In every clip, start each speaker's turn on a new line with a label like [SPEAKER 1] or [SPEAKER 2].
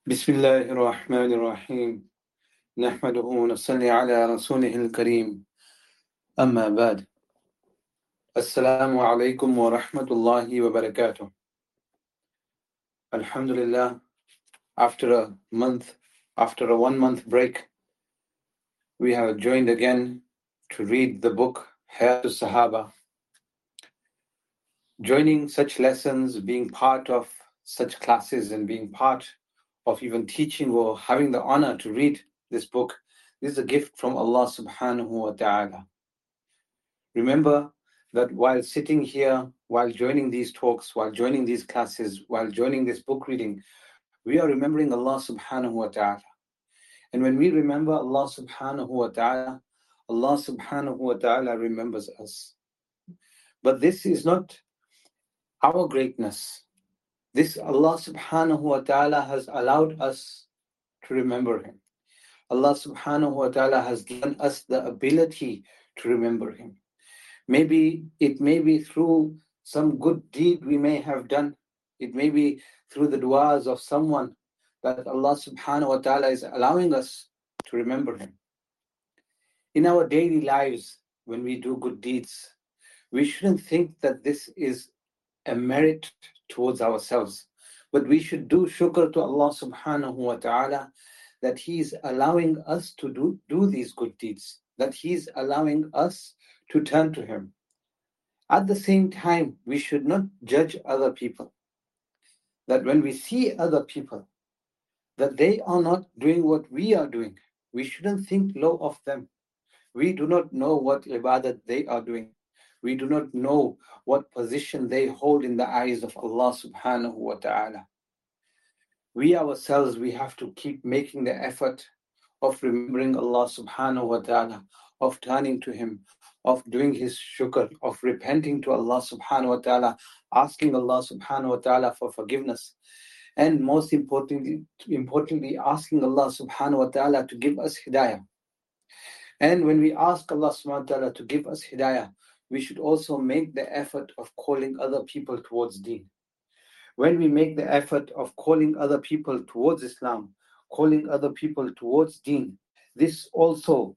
[SPEAKER 1] بسم الله الرحمن الرحيم نحمده ونصلي على رسوله الكريم أما بعد السلام عليكم ورحمة الله وبركاته. Alhamdulillah, after a 1 month break, we have joined again to read the book Hayat al-Sahaba. Joining such lessons, being part of such classes and being part of even teaching or having the honor to read this book, this is a gift from Allah subhanahu wa ta'ala. Remember that while sitting here, while joining these talks, while joining these classes, while joining this book reading, we are remembering Allah subhanahu wa ta'ala. And when we remember Allah subhanahu wa ta'ala, Allah subhanahu wa ta'ala remembers us. But this is not our greatness. This Allah subhanahu wa ta'ala has allowed us to remember Him. Allah subhanahu wa ta'ala has given us the ability to remember Him. Maybe it may be through some good deed we may have done. It may be through the du'as of someone that Allah subhanahu wa ta'ala is allowing us to remember Him. In our daily lives, when we do good deeds, we shouldn't think that this is a merit towards ourselves, but we should do shukr to Allah subhanahu wa ta'ala that He is allowing us to do these good deeds, that He is allowing us to turn to Him. At the same time, we should not judge other people. That when we see other people, that they are not doing what we are doing, we shouldn't think low of them. We do not know what ibadat they are doing. We do not know what position they hold in the eyes of Allah subhanahu wa ta'ala. We ourselves, we have to keep making the effort of remembering Allah subhanahu wa ta'ala, of turning to Him, of doing His shukr, of repenting to Allah subhanahu wa ta'ala, asking Allah subhanahu wa ta'ala for forgiveness, and most importantly asking Allah subhanahu wa ta'ala to give us hidayah. And when we ask Allah subhanahu wa ta'ala to give us hidayah, we should also make the effort of calling other people towards deen. When we make the effort of calling other people towards Islam, calling other people towards deen, this also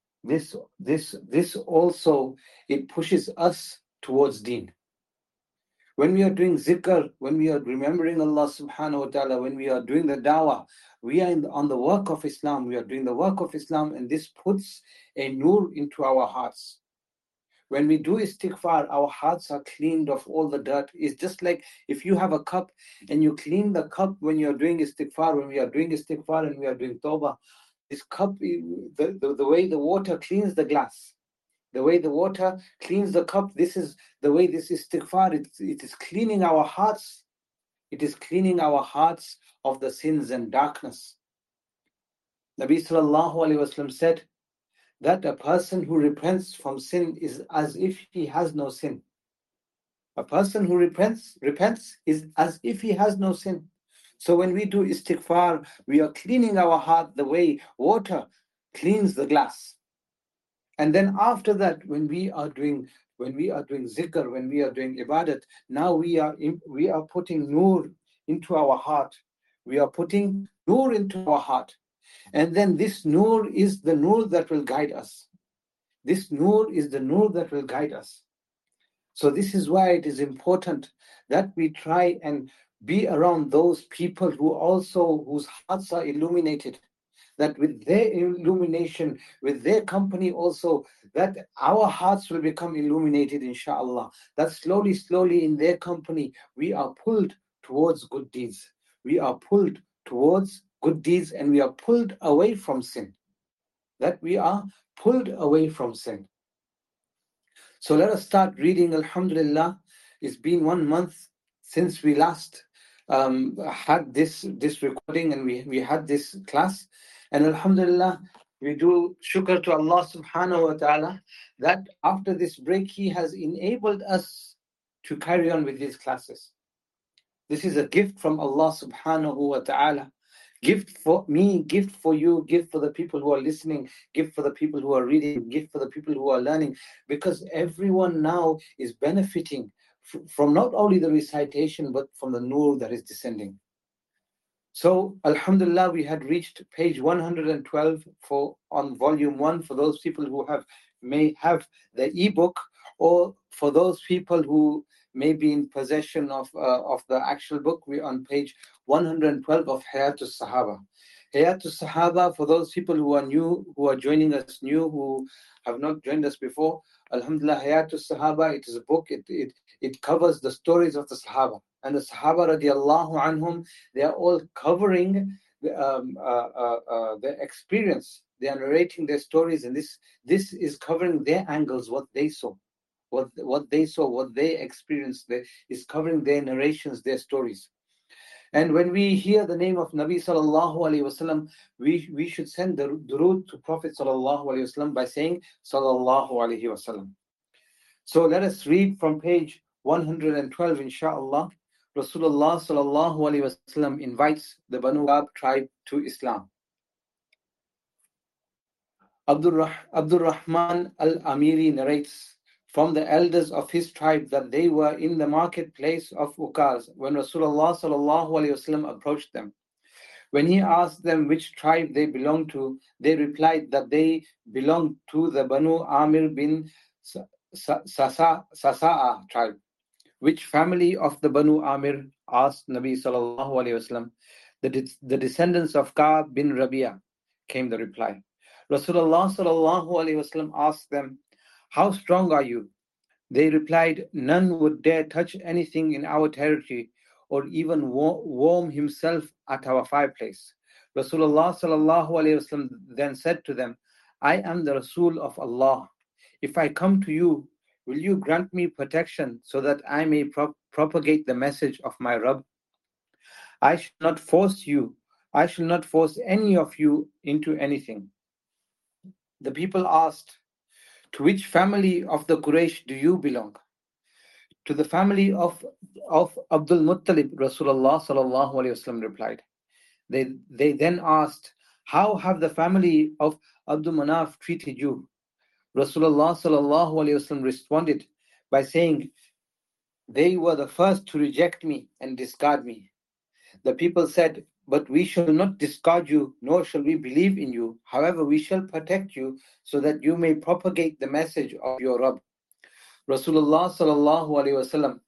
[SPEAKER 1] it pushes us towards deen. When we are doing zikr, when we are remembering Allah subhanahu wa ta'ala, when we are doing the dawah, we are on the work of Islam, we are doing the work of Islam, and this puts a nur into our hearts. When we do istighfar, our hearts are cleaned of all the dirt. It's just like if you have a cup and you clean the cup when you're doing istighfar, when we are doing istighfar and we are doing tawbah, this cup, the way the water cleans the glass, the way the water cleans the cup, this is the way this istighfar, it is cleaning our hearts. It is cleaning our hearts of the sins and darkness. Nabi sallallahu alayhi wasallam said that a person who repents from sin is as if he has no sin. A person who repents is as if he has no sin. So when we do istighfar, we are cleaning our heart the way water cleans the glass. And then after that, when we are doing zikr, when we are doing ibadat, now we are putting nur into our heart. We are putting nur into our heart. And then this nur is the nur that will guide us. This nur is the nur that will guide us. So this is why it is important that we try and be around those people whose hearts are illuminated, that with their illumination, with their company also, that our hearts will become illuminated, inshallah. That slowly in their company, we are pulled towards good deeds. We are pulled towards good deeds and we are pulled away from sin. That we are pulled away from sin. So let us start reading. Alhamdulillah, it's been 1 month since we last had this recording and we had this class. And alhamdulillah, we do shukr to Allah subhanahu wa ta'ala that after this break, He has enabled us to carry on with these classes. This is a gift from Allah subhanahu wa ta'ala. Gift for me, gift for you, gift for the people who are listening, gift for the people who are reading, gift for the people who are learning, because everyone now is benefiting from not only the recitation, but from the nur that is descending. So, Alhamdulillah, we had reached page 112 on volume 1 for those people who may have the ebook, or for those people who may be in possession of the actual book. We're on page 112 of Hayatus Sahaba. Hayatus Sahaba, for those people who are new, who are joining us new, who have not joined us before, Alhamdulillah, Hayatus Sahaba, it is a book, it covers the stories of the Sahaba. And the Sahaba radiallahu anhum, they are all covering their experience. They are narrating their stories, and this is covering their angles, what they saw, what they saw, what they experienced. Is covering their narrations, their stories. And when we hear the name of Nabi sallallahu alaihi wasallam, we should send the durood to Prophet sallallahu alaihi wasallam by saying sallallahu alaihi wasallam. So let us read from page 112, inshallah. Rasulullah sallallahu alaihi wasallam invites the Banu Ka'b tribe to Islam. Abdul Rahman al-Amiri narrates from the elders of his tribe that they were in the marketplace of Ukaz when Rasulullah sallallahu alaihi wasallam approached them. When he asked them which tribe they belonged to, they replied that they belonged to the Banu Amir bin Sasa'a tribe. Which family of the Banu Amir? Asked Nabi sallallahu alaihi wasallam. The descendants of Ka'b bin Rabi'a, came the reply. Rasulullah sallallahu alaihi wasallam asked them, how strong are you? They replied, none would dare touch anything in our territory or even warm himself at our fireplace. Rasulullah sallallahu alaihi wasallam then said to them, I am the Rasul of Allah. If I come to you, will you grant me protection so that I may propagate the message of my Rabb? I shall not force you. I shall not force any of you into anything. The people asked, to which family of the Quraysh do you belong? To the family of Abdul Muttalib, Rasulullah sallallahu alaihi wasallam replied. They then asked, how have the family of Abdul Manaf treated you? Rasulullah sallallahu alaihi wasallam responded by saying, they were the first to reject me and discard me. The people said, but we shall not discard you, nor shall we believe in you. However, we shall protect you so that you may propagate the message of your Rabb. Rasulullah sallallahu alaihi wasallam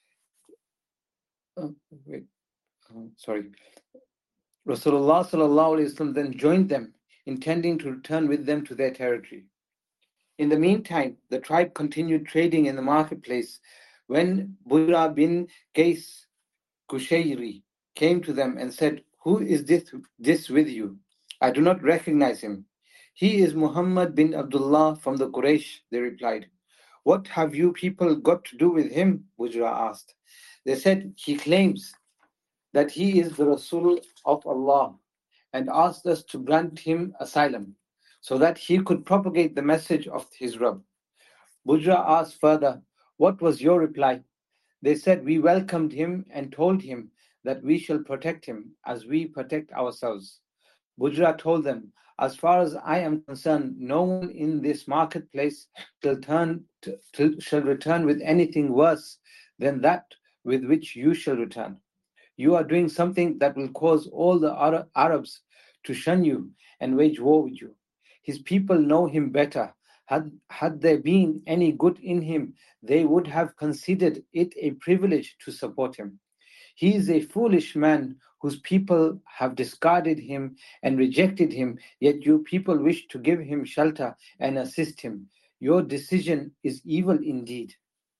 [SPEAKER 1] Rasulullah sallallahu alaihi wasallam then joined them, intending to return with them to their territory. In the meantime, the tribe continued trading in the marketplace when Budra bin Qais Kushayri came to them and said, who is this with you? I do not recognize him. He is Muhammad bin Abdullah from the Quraysh, they replied. What have you people got to do with him? Budra asked. They said, he claims that he is the Rasul of Allah and asked us to grant him asylum so that he could propagate the message of his Rabb. Budra asked further, what was your reply? They said, we welcomed him and told him that we shall protect him as we protect ourselves. Budra told them, as far as I am concerned, no one in this marketplace shall return with anything worse than that with which you shall return. You are doing something that will cause all the Arabs to shun you and wage war with you. His people know him better. Had there been any good in him, they would have considered it a privilege to support him. He is a foolish man whose people have discarded him and rejected him, yet you people wish to give him shelter and assist him. Your decision is evil indeed.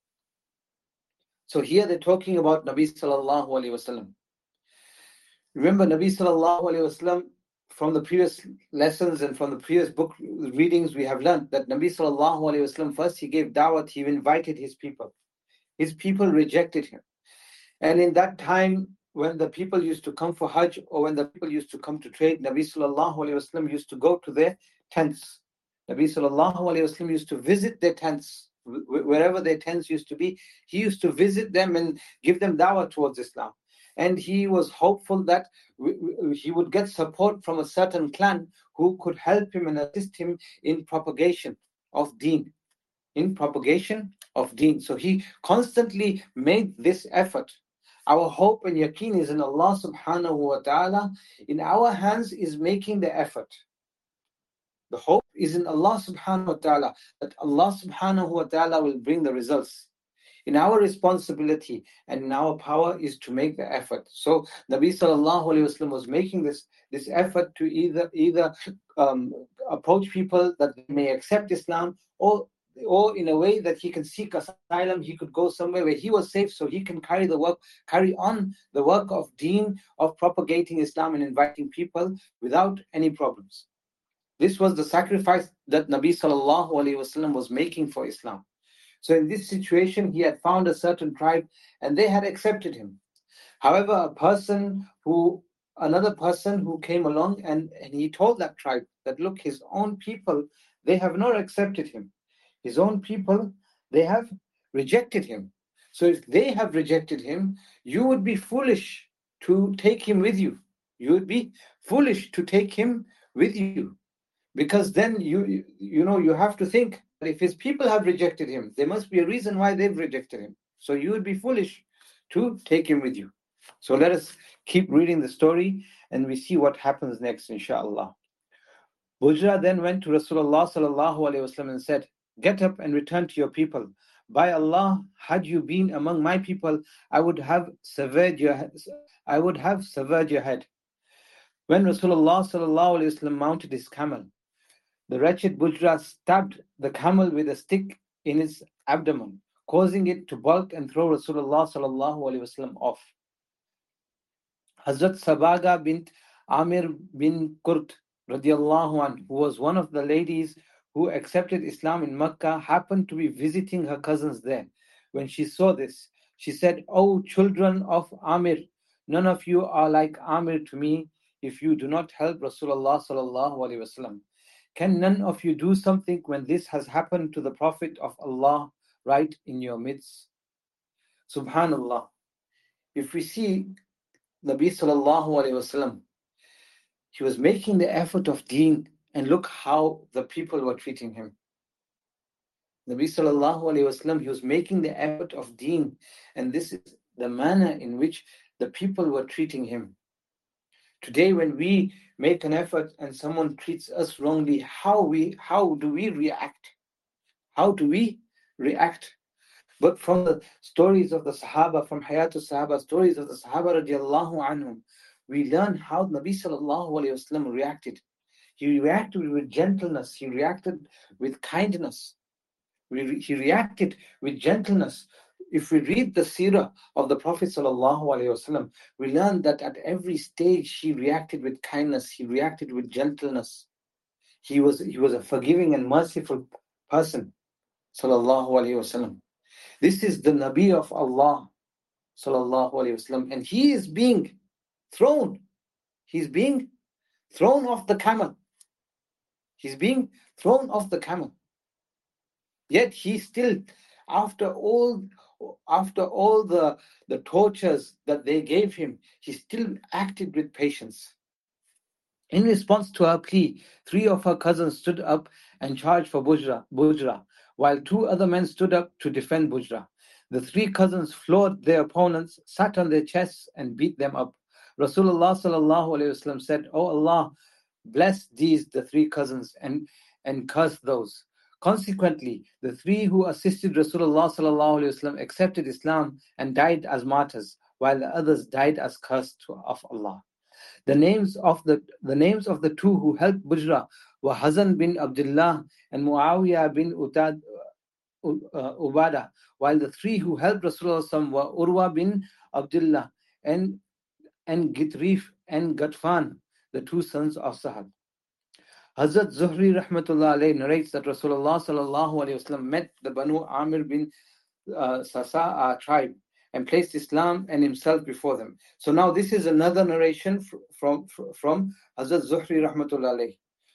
[SPEAKER 1] So here they're talking about Nabi sallallahu alaihi wasallam. Remember, Nabi sallallahu alaihi wasallam, from the previous lessons and from the previous book readings, we have learned that Nabi sallallahu alaihi wasallam, first he gave da'wat, he invited his people. His people rejected him. And in that time, when the people used to come for Hajj or when the people used to come to trade, Nabi sallallahu alaihi wasallam used to go to their tents. Nabi sallallahu alaihi wasallam used to visit their tents, wherever their tents used to be. He used to visit them and give them da'wah towards Islam. And he was hopeful that he would get support from a certain clan who could help him and assist him in propagation of deen. So he constantly made this effort. Our hope and yaqeen is in Allah subhanahu wa ta'ala. In our hands is making the effort. The hope is in Allah subhanahu wa ta'ala, that Allah subhanahu wa ta'ala will bring the results. In our responsibility and in our power is to make the effort. So Nabi sallallahu alayhi wasallam was making this effort to either approach people that they may accept Islam, or in a way that he can seek asylum, he could go somewhere where he was safe, so he can carry on the work of deen, of propagating Islam and inviting people without any problems. This was the sacrifice that Nabi sallallahu alaihi wasallam was making for Islam. So in this situation, he had found a certain tribe and they had accepted him. However, another person who came along and he told that tribe that, look, his own people, they have not accepted him. His own people, they have rejected him. So if they have rejected him, you would be foolish to take him with you. You would be foolish to take him with you. Because then you have to think that if his people have rejected him, there must be a reason why they've rejected him. So you would be foolish to take him with you. So let us keep reading the story and we see what happens next, inshallah. Bujra then went to Rasulullah sallallahu alaihi wasallam and said, "Get up and return to your people. By Allah, had you been among my people, I would have severed your head." When Rasulullah sallallahu alaihi wasallam mounted his camel, the wretched Bujra stabbed the camel with a stick in its abdomen, causing it to balk and throw Rasulullah sallallahu alaihi wasallam off. Hazrat Sabaga bint Amir bin Qurt radiallahu anh, who was one of the ladies who accepted Islam in Mecca, happened to be visiting her cousins there. When she saw this, she said, "O children of Amir, none of you are like Amir to me if you do not help Rasulullah sallallahu alaihi wasallam. Can none of you do something when this has happened to the Prophet of Allah right in your midst?" Subhanallah. If we see Nabi sallallahu alaihi wasallam, he was making the effort of deen, and look how the people were treating him. Nabi sallallahu alaihi wasallam, he was making the effort of deen, and this is the manner in which the people were treating him. Today, when we make an effort and someone treats us wrongly, how do we react? How do we react? But from the stories of the Sahaba, from Hayatul Sahaba, stories of the Sahaba radiallahu anhum, we learn how Nabi sallallahu alayhi wasallam reacted. He reacted with gentleness. He reacted with kindness. He reacted with gentleness. If we read the seerah of the Prophet sallallahu alaihi wasallam, we learn that at every stage he reacted with kindness. He reacted with gentleness. He was a forgiving and merciful person, sallallahu alaihi wasallam. This is the Nabi of Allah, sallallahu alaihi wasallam, and he is being thrown. He's being thrown off the camel. He's being thrown off the camel. Yet he still, after all the tortures that they gave him, he still acted with patience. In response to her plea, 3 of her cousins stood up and charged for Bujra, while 2 other men stood up to defend Bujra. The 3 cousins floored their opponents, sat on their chests and beat them up. Rasulullah sallallahu alaihi wasallam said, "O Allah, bless the 3 cousins and curse those." Consequently, the 3 who assisted Rasulullah sallallahu alaihi wasallam accepted Islam and died as martyrs, while the others died as cursed of Allah. The names of the 2 who helped Bujra were Hazan bin Abdullah and Muawiyah bin Ubadah, while the 3 who helped Rasulullah were Urwa bin Abdullah and Gitrif and Gatfan, the 2 sons of Sahal. Hazrat Zuhri rahmatullah alayhi narrates that Rasulullah sallallahu alayhi wasallam met the Banu Amir bin Sasa tribe and placed Islam and himself before them. So now this is another narration from Hazrat Zuhri rahmatullah alayhi.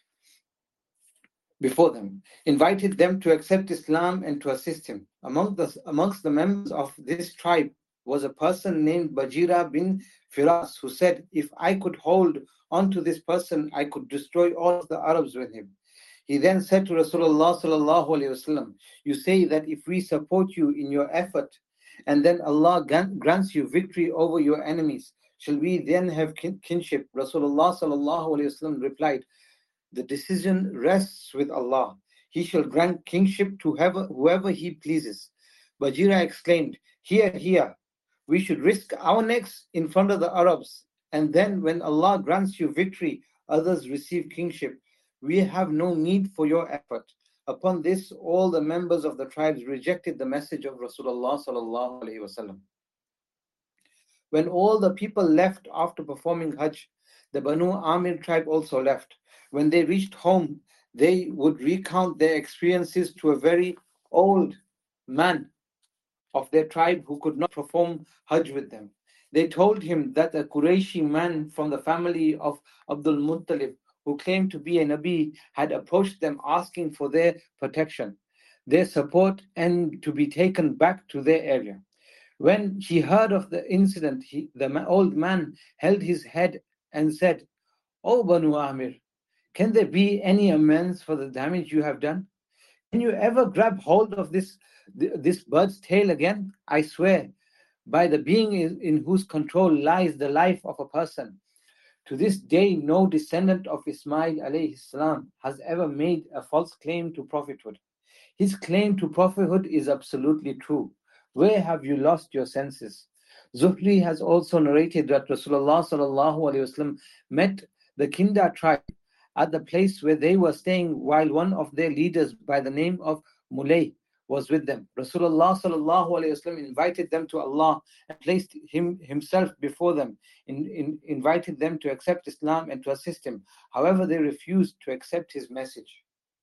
[SPEAKER 1] Before them, invited them to accept Islam and to assist him. Amongst the members of this tribe was a person named Bajira bin Firas, who said, "If I could hold on to this person, I could destroy all of the Arabs with him." He then said to Rasulullah sallallahu alaihi wasallam, "You say that if we support you in your effort and then Allah grants you victory over your enemies, shall we then have kinship? Rasulullah sallallahu alaihi wasallam replied, the decision rests with Allah. He shall grant kingship to whoever He pleases. Bajira exclaimed, Here, here, we should risk our necks in front of the Arabs, and then when Allah grants you victory, others receive kingship. We have no need for your effort. Upon this, all the members of the tribes rejected the message of Rasulullah sallallahu alaihi wasallam. When all the people left after performing Hajj, the Banu Amir tribe also left. When they reached home, they would recount their experiences to a very old man of their tribe who could not perform Hajj with them. They told him that a Qurayshi man from the family of Abdul Muttalib, who claimed to be a Nabi, had approached them asking for their protection, their support, and to be taken back to their area. When he heard of the incident, the old man held his head and said, O Banu Amir, can there be any amends for the damage you have done? Can you ever grab hold of this bird's tail again? I swear, by the being in whose control lies the life of a person. To this day, no descendant of Ismail alayhi salam has ever made a false claim to prophethood. His claim to prophethood is absolutely true. Where have you lost your senses? Zuhri has also narrated that Rasulullah sallallahu alaihi wasallam met the Kinda tribe at the place where they were staying while one of their leaders by the name of Mulay was with them. Rasulullah sallallahu alaihi wasallam invited them to Allah and placed himself before them, invited them to accept Islam and to assist him. However, they refused to accept his message.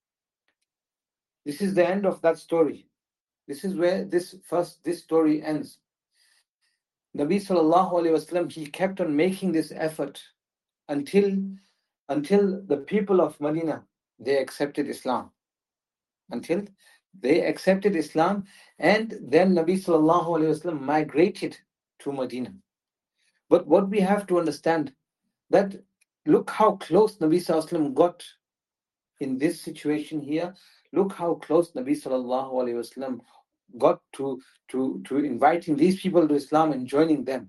[SPEAKER 1] This is the end of that story. This is where this story ends. Nabi sallallahu alaihi wasallam, he kept on making this effort until the people of Medina, they accepted Islam. Until they accepted Islam, and then Nabi sallallahu alaihi wasallam migrated to Medina. But what we have to understand, that look how close Nabi sallallahu alaihi wasallam got in this situation here. Look how close Nabi sallallahu alaihi wasallam got to inviting these people to Islam and joining them.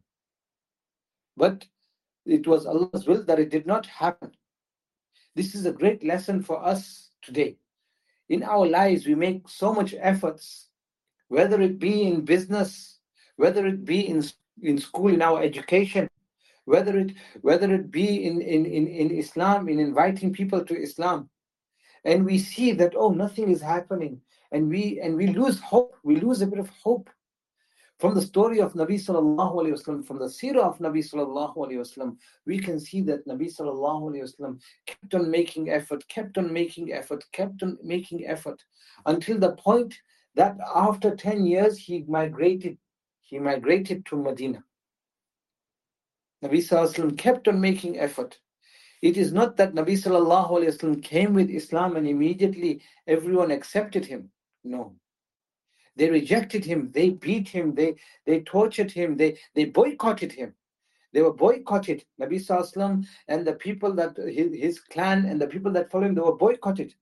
[SPEAKER 1] But it was Allah's will that it did not happen. This is a great lesson for us today. In our lives, we make so much efforts, whether it be in business, whether it be in school, in our education, whether it be in Islam, in inviting people to Islam. And we see that, nothing is happening. And we lose hope. We lose a bit of hope. From the story of Nabi sallallahu alaihi wasallam, from the seerah of Nabi sallallahu alaihi wasallam, we can see that Nabi sallallahu alaihi wasallam kept on making effort, until the point that after 10 years he migrated to Medina. Nabi sallallahu alaihi wasallam kept on making effort. It is not that Nabi sallallahu alaihi wasallam came with Islam and immediately everyone accepted him. No. They rejected him, they beat him, they tortured him, they boycotted him. They were boycotted. Nabi sallallahu alaihi wasallam and the people that his clan and the people that followed him, they were boycotted.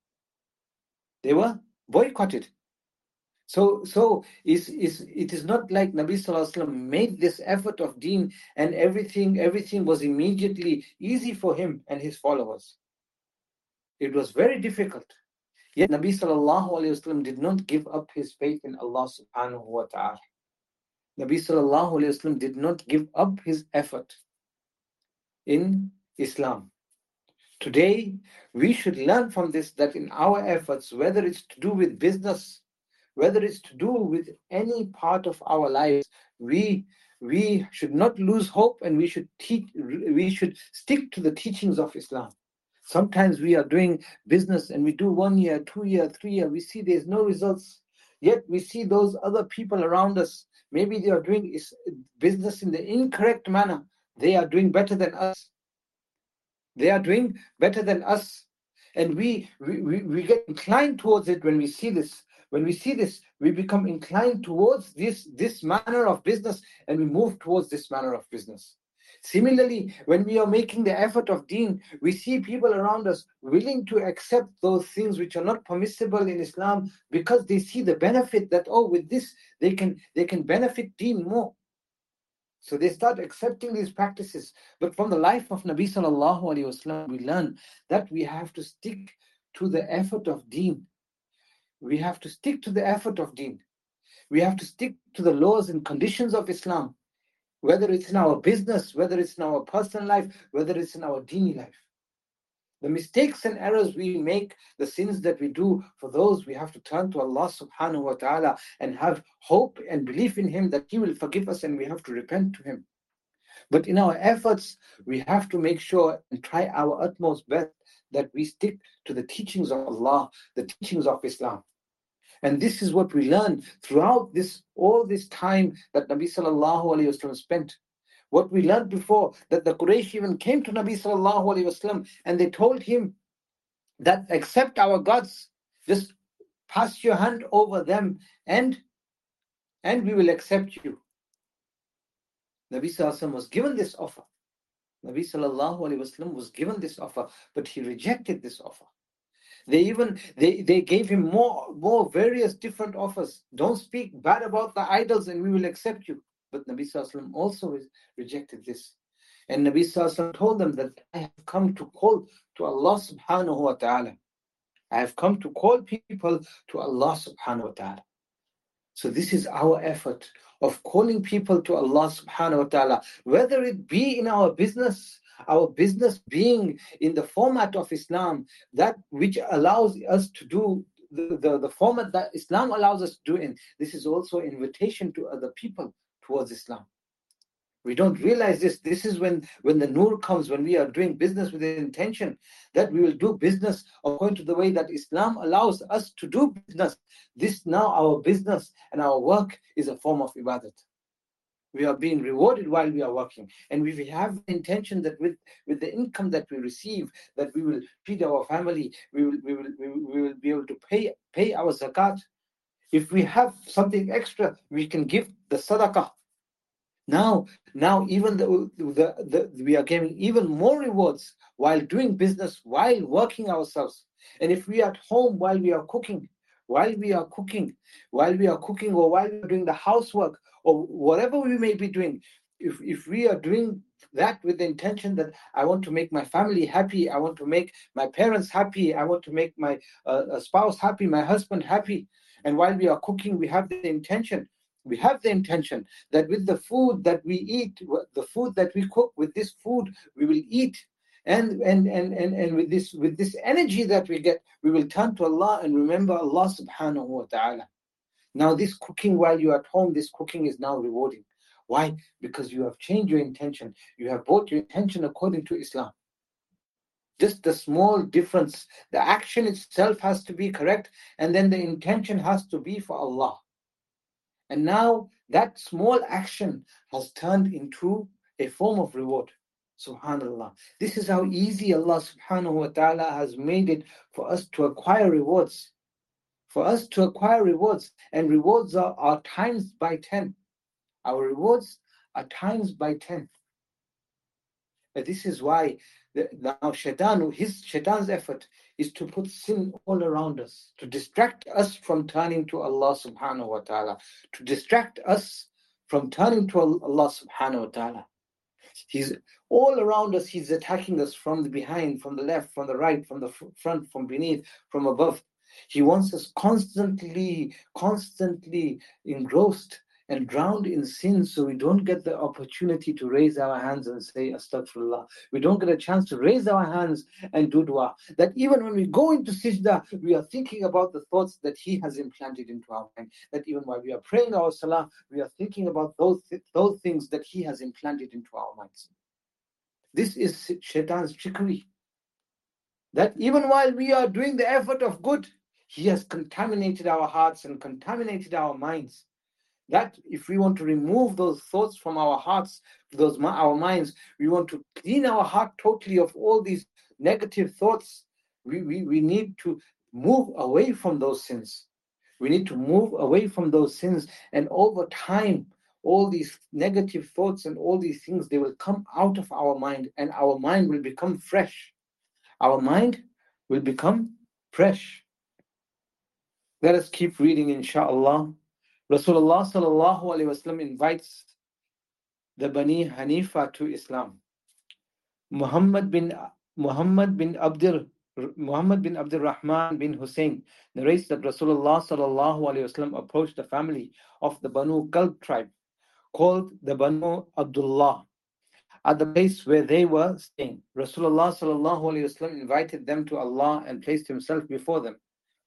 [SPEAKER 1] So it is not like Nabi sallallahu alaihi wasallam made this effort of deen and everything was immediately easy for him and his followers. It was very difficult. Yet Nabi sallallahu alaihi wasallam did not give up his faith in Allah subhanahu wa ta'ala. Nabi sallallahu alaihi wasallam did not give up his effort in Islam. Today, we should learn from this that in our efforts, whether it's to do with business, whether it's to do with any part of our lives, we should not lose hope, and we should stick to the teachings of Islam. Sometimes we are doing business and we do 1 year, 2 year, 3 year, we see there's no results. Yet we see those other people around us, maybe they are doing business in the incorrect manner. They are doing better than us. And we get inclined towards it when we see this. When we see this, we become inclined towards this manner of business, and we move towards this manner of business. Similarly, when we are making the effort of deen, we see people around us willing to accept those things which are not permissible in Islam because they see the benefit that, oh, with this they can benefit deen more. So they start accepting these practices. But from the life of Nabi sallallahu alaihi wasallam, we learn that we have to stick to the effort of deen. We have to stick to the effort of deen. We have to stick to the laws and conditions of Islam, whether it's in our business, whether it's in our personal life, whether it's in our dini life. The mistakes and errors we make, the sins that we do, for those we have to turn to Allah subhanahu wa ta'ala and have hope and belief in Him that He will forgive us, and we have to repent to Him. But in our efforts, we have to make sure and try our utmost best that we stick to the teachings of Allah, the teachings of Islam. And this is what we learn throughout all this time that Nabi sallallahu alaihi wasallam spent. What we learned before, that the Quraysh even came to Nabi sallallahu alaihi wasallam and they told him that accept our gods, just pass your hand over them and we will accept you. Nabi sallallahu alaihi wasallam was given this offer. Nabi sallallahu alaihi wasallam was given this offer, but he rejected this offer. They gave him more various different offers. Don't speak bad about the idols and we will accept you. But Nabi sallallahu alaihi wasallam also rejected this. And Nabi sallallahu alaihi wasallam told them that I have come to call to Allah subhanahu wa ta'ala. I have come to call people to Allah subhanahu wa ta'ala. So this is our effort of calling people to Allah subhanahu wa ta'ala, whether it be in our business being in the format of Islam, that which allows us to do the format that Islam allows us to do in. This is also an invitation to other people towards Islam. We don't realize this. This is when the nur comes, when we are doing business with the intention that we will do business according to the way that Islam allows us to do business. This now, our business and our work is a form of ibadat. We are being rewarded while we are working. And we have the intention that with the income that we receive, that we will feed our family, we will be able to pay our zakat. If we have something extra, we can give the sadaqah. Now even we are getting even more rewards while doing business, while working ourselves. And if we are at home while we are cooking, or while we are doing the housework, or whatever we may be doing, if we are doing that with the intention that I want to make my family happy, I want to make my parents happy, I want to make my spouse happy, my husband happy, and while we are cooking, we have the intention that with the food that we eat, the food that we cook, with this food we will eat, and with this energy that we get, we will turn to Allah and remember Allah subhanahu wa ta'ala. Now this cooking while you are at home, this cooking is now rewarding. Why? Because you have changed your intention. You have brought your intention according to Islam. Just the small difference. The action itself has to be correct, and then the intention has to be for Allah. And now that small action has turned into a form of reward. Subhanallah. This is how easy Allah subhanahu wa ta'ala has made it for us to acquire rewards. And rewards are times by 10. Our rewards are times by 10. And this is why now Shaitan's effort is to put sin all around us, to distract us from turning to Allah subhanahu wa ta'ala, to distract us from turning to Allah subhanahu wa ta'ala. He's all around us, he's attacking us from the behind, from the left, from the right, from the front, from beneath, from above. He wants us constantly engrossed and drowned in sin, so we don't get the opportunity to raise our hands and say astaghfirullah. We don't get a chance to raise our hands and do dua. That even when we go into sajda, we are thinking about the thoughts that He has implanted into our mind. That even while we are praying our salah, we are thinking about those things that He has implanted into our minds. This is Shaitan's trickery. That even while we are doing the effort of good, he has contaminated our hearts and contaminated our minds. That if we want to remove those thoughts from our hearts, our minds, we want to clean our heart totally of all these negative thoughts, we need to move away from those sins. We need to move away from those sins, and over time, all these negative thoughts and all these things, they will come out of our mind, and our mind will become fresh. Our mind will become fresh. Let us keep reading, inshallah. Rasulullah sallallahu alaihi wasallam invites the Bani Hanifa to Islam. Muhammad bin Abdul Rahman bin Hussein narrates that Rasulullah sallallahu alaihi wasallam approached the family of the Banu Kalb tribe, called the Banu Abdullah, at the place where they were staying. Rasulullah sallallahu alaihi wasallam invited them to Allah and placed himself before them.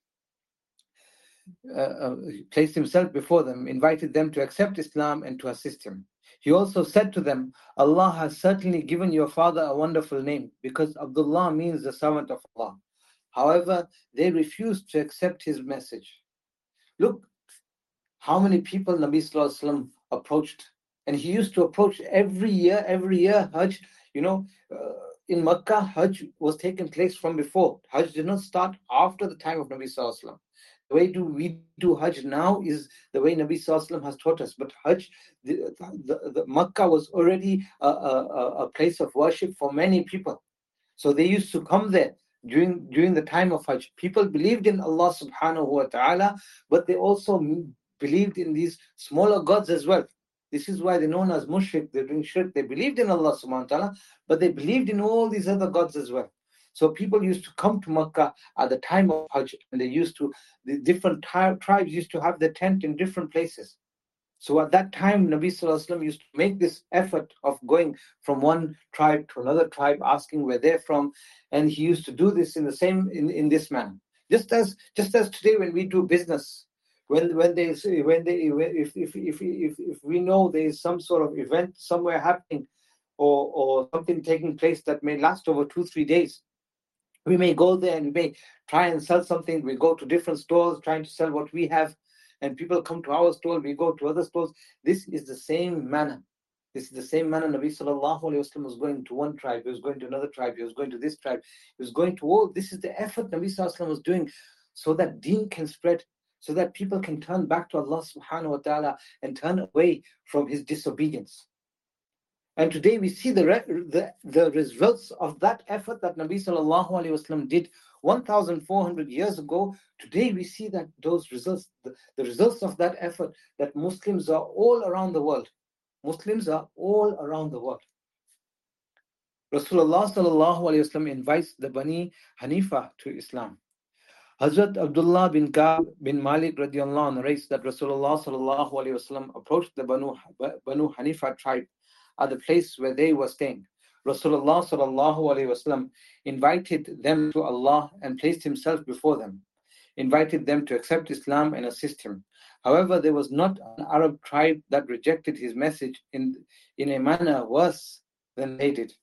[SPEAKER 1] Invited them to accept Islam and to assist him. He also said to them, Allah has certainly given your father a wonderful name, because Abdullah means the servant of Allah. However, they refused to accept his message. Look how many people Nabi Sallallahu Alaihi Wasallam approached. And he used to approach every year, Hajj. In Makkah, Hajj was taking place from before. Hajj did not start after the time of Nabi Sallallahu Alaihi Wasallam. The way we do Hajj now is the way Nabi Sallallahu Alaihi Wasallam has taught us. But Hajj, the Makkah was already a place of worship for many people. So they used to come there during the time of Hajj. People believed in Allah subhanahu wa ta'ala, but they also believed in these smaller gods as well. This is why they're known as mushrik. They're doing shirk. They believed in Allah subhanahu wa ta'ala, but they believed in all these other gods as well. So people used to come to Makkah at the time of Hajj, and the different tribes used to have their tent in different places. So at that time, Nabi Sallallahu Alaihi Wasallam used to make this effort of going from one tribe to another tribe, asking where they're from, and he used to do this in this manner. Just as today when we do business, if we know there is some sort of event somewhere happening, or something taking place that may last over 2-3 days, we may go there and we may try and sell something. We go to different stores trying to sell what we have, and people come to our store, we go to other stores. This is the same manner. Nabi Sallallahu Alaihi Wasallam was going to one tribe, he was going to another tribe, he was going to this tribe, he was going to all. This is the effort Nabi Sallallahu Alaihi Wasallam was doing, so that deen can spread, so that people can turn back to Allah subhanahu wa ta'ala and turn away from his disobedience. And today we see the results of that effort that Nabi Sallallahu Alaihi Wasallam did 1,400 years ago. Today we see that those results, the results of that effort, that Muslims are all around the world. Rasulullah Sallallahu Alaihi Wasallam invites the Bani Hanifa to Islam. Hazrat Abdullah bin Ka'b bin Malik radiallahu anhu narrates that Rasulullah Sallallahu Alaihi Wasallam approached the Banu Hanifa tribe at the place where they were staying. Rasulullah Sallallahu Alaihi Wasallam invited them to Allah and placed himself before them, invited them to accept Islam and assist him. However, there was not an Arab tribe that rejected his message in a manner worse than they did.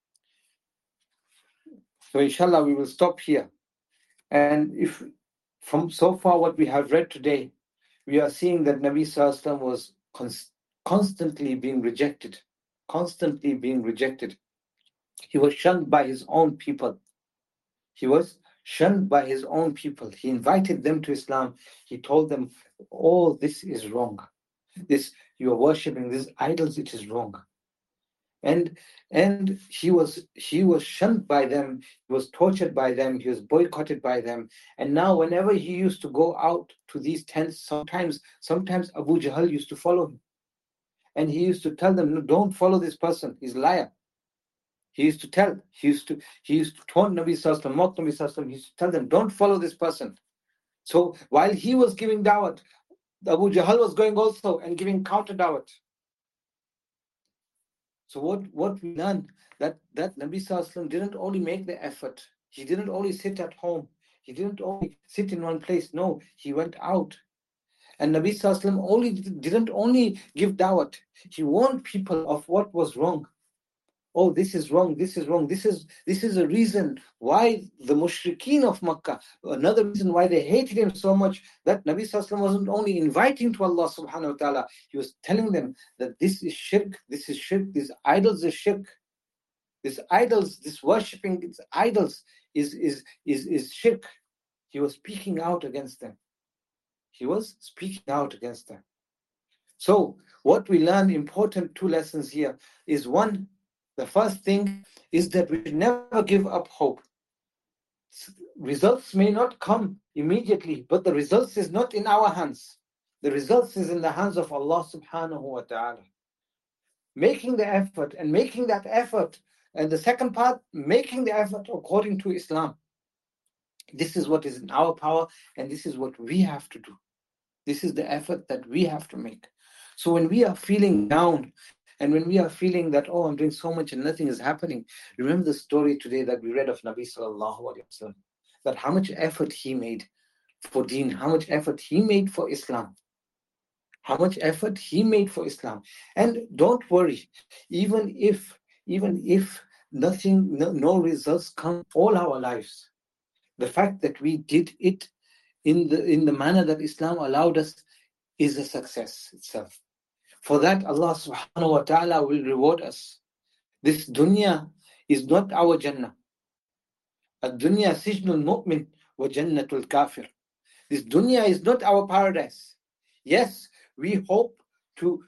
[SPEAKER 1] So inshallah we will stop here. And if from so far what we have read today, we are seeing that Nabi Sallallahu Alaihi Wasallam was constantly being rejected. He was shunned by his own people. He invited them to Islam. He told them, oh, this is wrong. This, you are worshipping these idols, it is wrong. And he was shunned by them, he was tortured by them, he was boycotted by them. And now whenever he used to go out to these tents, sometimes Abu Jahl used to follow him. And he used to tell them, no, don't follow this person, he's a liar. He used to taunt Nabi Sallallahu Alaihi Wasallam, he used to tell them, don't follow this person. So while he was giving da'wat, Abu Jahl was going also and giving counter da'wat. So what we learned, that Nabi Sallallahu Alaihi Wasallam didn't only make the effort, he didn't only sit at home, he didn't only sit in one place, no, he went out. And Nabi Sallallahu Alaihi Wasallam didn't only give da'wat, he warned people of what was wrong. Oh, this is wrong. This is a reason why the mushrikeen of Makkah, another reason why they hated him so much, that Nabi Sallallahu Alaihi Wasallam wasn't only inviting to Allah subhanahu wa ta'ala, he was telling them that this is shirk, these idols are shirk. These idols, this worshipping these idols is shirk. He was speaking out against them. So what we learn, important two lessons here, is one, the first thing is that we should never give up hope. Results may not come immediately, but the results is not in our hands. The results is in the hands of Allah subhanahu wa ta'ala. Making the effort, and making that effort, and the second part, making the effort according to Islam. This is what is in our power, and this is what we have to do. This is the effort that we have to make. So when we are feeling down, and when we are feeling that, oh, I'm doing so much and nothing is happening, remember the story today that we read of Nabi sallallahu alaihi wasallam, that how much effort he made for deen, how much effort he made for Islam. How much effort he made for Islam. And don't worry, even if nothing, no results come all our lives, the fact that we did it in the manner that Islam allowed us is a success itself. For that, Allah subhanahu wa ta'ala will reward us. This dunya is not our Jannah. Ad-dunya sijnul mu'min wa jannatul kafir. This dunya is not our paradise. Yes, we hope to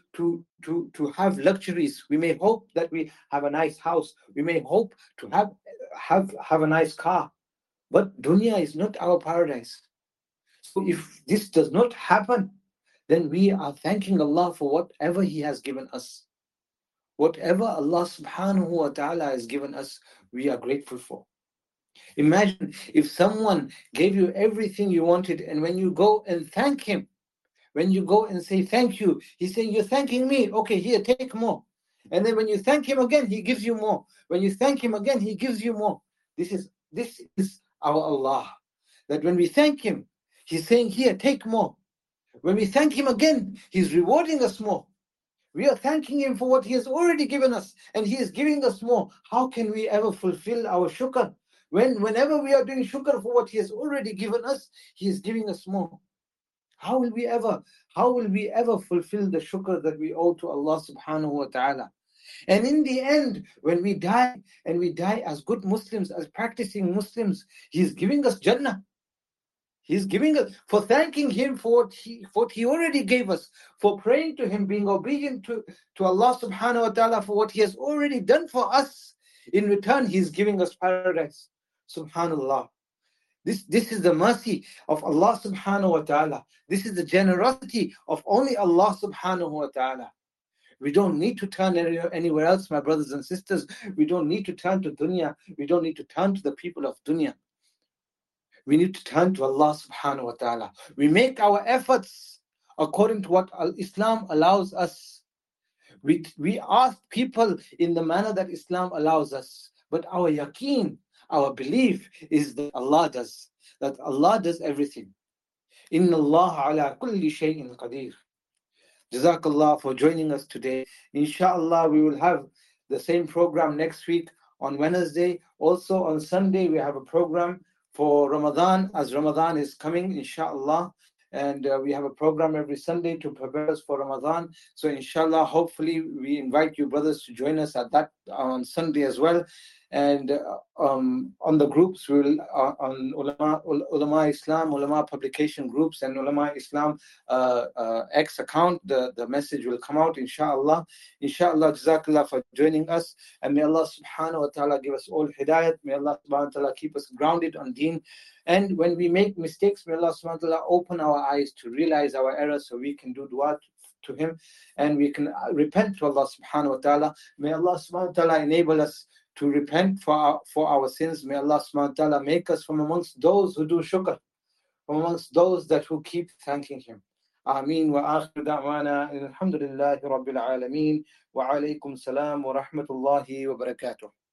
[SPEAKER 1] have luxuries. We may hope that we have a nice house. We may hope to have a nice car. But dunya is not our paradise. So if this does not happen, then we are thanking Allah for whatever He has given us. Whatever Allah subhanahu wa ta'ala has given us, we are grateful for. Imagine if someone gave you everything you wanted, and when you go and thank him, when you go and say thank you, he's saying, you're thanking me, okay, here, take more. And then when you thank him again, he gives you more. When you thank him again, he gives you more. This is our Allah. That when we thank him, he's saying, here, take more. When we thank him again, he's rewarding us more. We are thanking him for what he has already given us, and he is giving us more. How can we ever fulfill our shukr? Whenever we are doing shukr for what he has already given us, he is giving us more. How will we ever fulfill the shukr that we owe to Allah subhanahu wa ta'ala? And in the end, when we die, and we die as good Muslims, as practicing Muslims, he is giving us Jannah. He's giving us, for thanking him for what he already gave us, for praying to him, being obedient to Allah subhanahu wa ta'ala for what he has already done for us. In return, he's giving us paradise. Subhanallah. This is the mercy of Allah subhanahu wa ta'ala. This is the generosity of only Allah subhanahu wa ta'ala. We don't need to turn anywhere else, my brothers and sisters. We don't need to turn to dunya. We don't need to turn to the people of dunya. We need to turn to Allah subhanahu wa ta'ala. We make our efforts according to what Islam allows us. We ask people in the manner that Islam allows us. But our yaqeen, our belief is that Allah does everything. Inna Allah ala kulli shay'in qadir. Jazakallah for joining us today. Inshallah, we will have the same program next week on Wednesday. Also on Sunday, we have a program for Ramadan, as Ramadan is coming, inshallah. And we have a program every Sunday to prepare us for Ramadan. So inshallah, hopefully we invite you brothers to join us at that on Sunday as well. And on the groups, we'll on Ulama Islam, Ulama publication groups, and Ulama Islam X account, the message will come out, inshallah. Inshallah, jazakallah for joining us. And may Allah subhanahu wa ta'ala give us all hidayat. May Allah subhanahu wa ta'ala keep us grounded on deen. And when we make mistakes, may Allah subhanahu wa ta'ala open our eyes to realize our errors so we can do dua to Him, and we can repent to Allah subhanahu wa ta'ala. May Allah subhanahu wa ta'ala enable us to repent for our sins. May Allah subhanahu wa ta'ala make us from amongst those who do shukr, from amongst those who keep thanking Him. Ameen wa akhir da'wana alhamdulillahi rabbil alameen wa alaykum salam wa rahmatullahi wa barakatuh.